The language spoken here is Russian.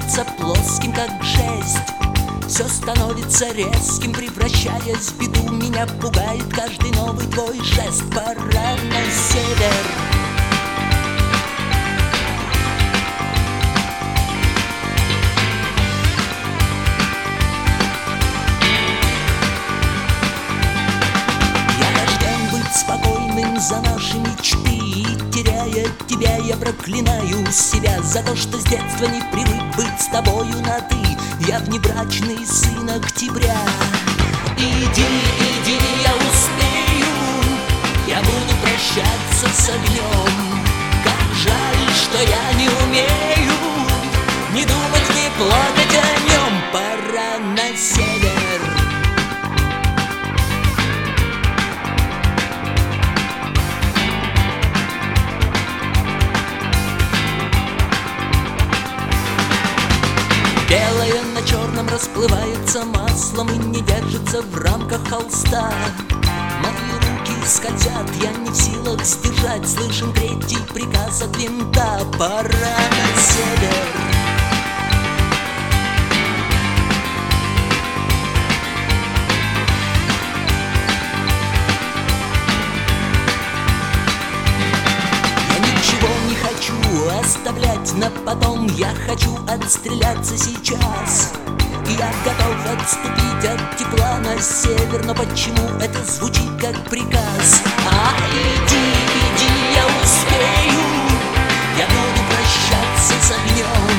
становится плоским, как жесть. Все становится резким, превращаясь в беду. Меня пугает каждый новый твой жест. Пора на север. Я рожден быть спокойным за наши мечты, и теряя тебя, я проклинаю себя за то, что с детства не привык быть с тобою на «ты». Я внебрачный сын октября. Иди, иди, я успею, я буду прощаться с огнем. Как жаль, что я не умею ни думать, ни плакать о нем. Пора на север. Белое на черном расплывается маслом и не держится в рамках холста. Мои руки скользят, я не в силах сдержать. Слышен третий приказ от винта. Пора на север. Оставлять на потом, я хочу отстреляться сейчас. Я готов отступить от тепла на север, но почему это звучит как приказ? Иди, иди, я успею, я буду прощаться с огнем.